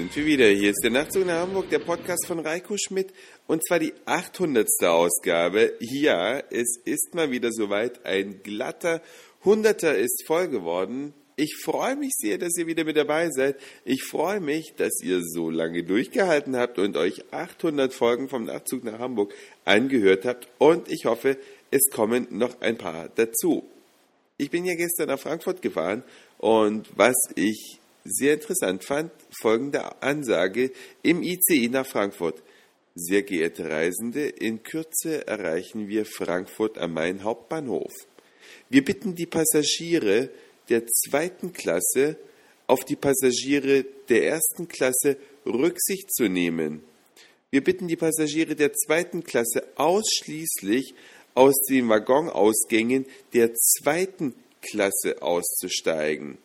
sind wir wieder. Hier ist der Nachtzug nach Hamburg, der Podcast von Reiko Schmidt. Und zwar die 800. Ausgabe. Ja, es ist mal wieder soweit. Ein glatter 100er ist voll geworden. Ich freue mich sehr, dass ihr wieder mit dabei seid. Ich freue mich, dass ihr so lange durchgehalten habt und euch 800 Folgen vom Nachtzug nach Hamburg angehört habt. Und ich hoffe, es kommen noch ein paar dazu. Ich bin ja gestern nach Frankfurt gefahren und was ich sehr interessant fand, folgende Ansage im ICE nach Frankfurt. Sehr geehrte Reisende, in Kürze erreichen wir Frankfurt am Main Hauptbahnhof. Wir bitten die Passagiere der zweiten Klasse auf die Passagiere der ersten Klasse Rücksicht zu nehmen. Wir bitten die Passagiere der zweiten Klasse ausschließlich aus den Waggonausgängen der zweiten Klasse auszusteigen.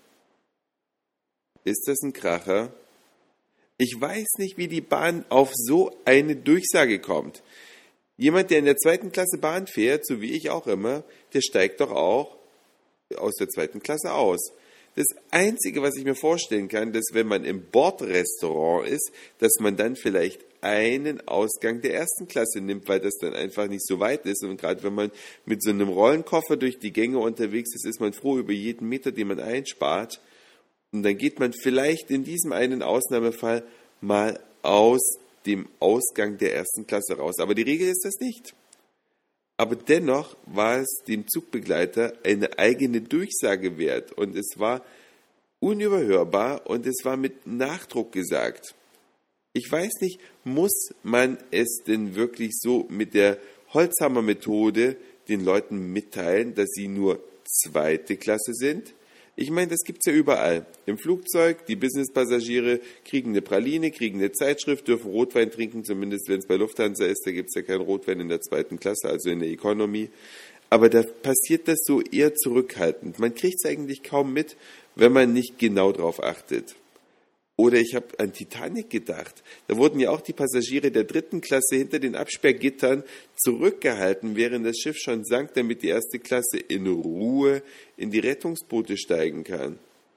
Ist das ein Kracher? Ich weiß nicht, wie die Bahn auf so eine Durchsage kommt. Jemand, der in der zweiten Klasse Bahn fährt, so wie ich auch immer, der steigt doch auch aus der zweiten Klasse aus. Das Einzige, was ich mir vorstellen kann, dass wenn man im Bordrestaurant ist, dass man dann vielleicht einen Ausgang der ersten Klasse nimmt, weil das dann einfach nicht so weit ist. Und gerade wenn man mit so einem Rollenkoffer durch die Gänge unterwegs ist, ist man froh über jeden Meter, den man einspart. Und dann geht man vielleicht in diesem einen Ausnahmefall mal aus dem Ausgang der ersten Klasse raus. Aber die Regel ist das nicht. Aber dennoch war es dem Zugbegleiter eine eigene Durchsage wert. Und es war unüberhörbar und es war mit Nachdruck gesagt. Ich weiß nicht, muss man es denn wirklich so mit der Holzhammer-Methode den Leuten mitteilen, dass sie nur zweite Klasse sind? Ich meine, das gibt's ja überall. Im Flugzeug, die Business-Passagiere kriegen eine Praline, kriegen eine Zeitschrift, dürfen Rotwein trinken, zumindest wenn es bei Lufthansa ist, da gibt's ja keinen Rotwein in der zweiten Klasse, also in der Economy. Aber da passiert das so eher zurückhaltend. Man kriegt's eigentlich kaum mit, wenn man nicht genau drauf achtet. Oder ich habe an Titanic gedacht. Da wurden ja auch die Passagiere der dritten Klasse hinter den Absperrgittern zurückgehalten, während das Schiff schon sank, damit die erste Klasse in Ruhe in die Rettungsboote steigen kann.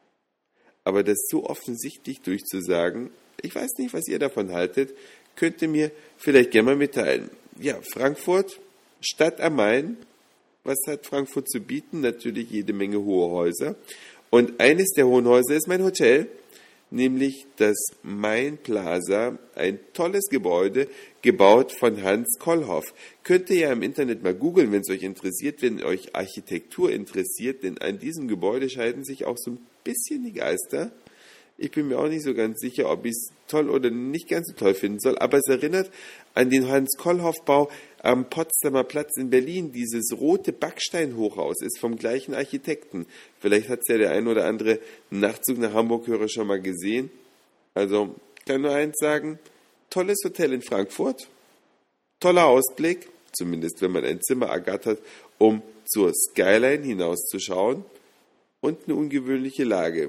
Aber das so offensichtlich durchzusagen, ich weiß nicht, was ihr davon haltet, könnt ihr mir vielleicht gerne mal mitteilen. Ja, Frankfurt, Stadt am Main. Was hat Frankfurt zu bieten? Natürlich jede Menge hohe Häuser. Und eines der hohen Häuser ist mein Hotel, nämlich das Main Plaza, ein tolles Gebäude, gebaut von Hans Kollhoff. Könnt ihr ja im Internet mal googeln, wenn es euch interessiert, wenn euch Architektur interessiert, denn an diesem Gebäude scheiden sich auch so ein bisschen die Geister. Ich bin mir auch nicht so ganz sicher, ob ich es toll oder nicht ganz so toll finden soll, aber es erinnert an den Hans-Kollhoff-Bau am Potsdamer Platz in Berlin. Dieses rote Backsteinhochhaus ist vom gleichen Architekten. Vielleicht hat es ja der ein oder andere Nachtzug nach Hamburg-Hörer schon mal gesehen. Also, ich kann nur eins sagen, tolles Hotel in Frankfurt, toller Ausblick, zumindest wenn man ein Zimmer ergattert, um zur Skyline hinauszuschauen und eine ungewöhnliche Lage.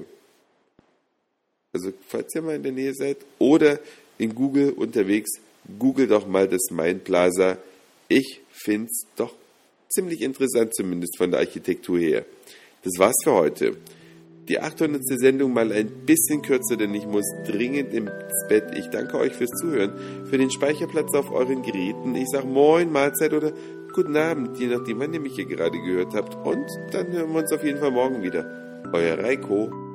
Also, falls ihr mal in der Nähe seid oder in Google unterwegs, googelt doch mal das Main Plaza. Ich finde es doch ziemlich interessant, zumindest von der Architektur her. Das war's für heute. Die 800. Sendung mal ein bisschen kürzer, denn ich muss dringend ins Bett. Ich danke euch fürs Zuhören, für den Speicherplatz auf euren Geräten. Ich sage Moin, Mahlzeit oder Guten Abend, je nachdem, wann ihr mich hier gerade gehört habt. Und dann hören wir uns auf jeden Fall morgen wieder. Euer Reiko.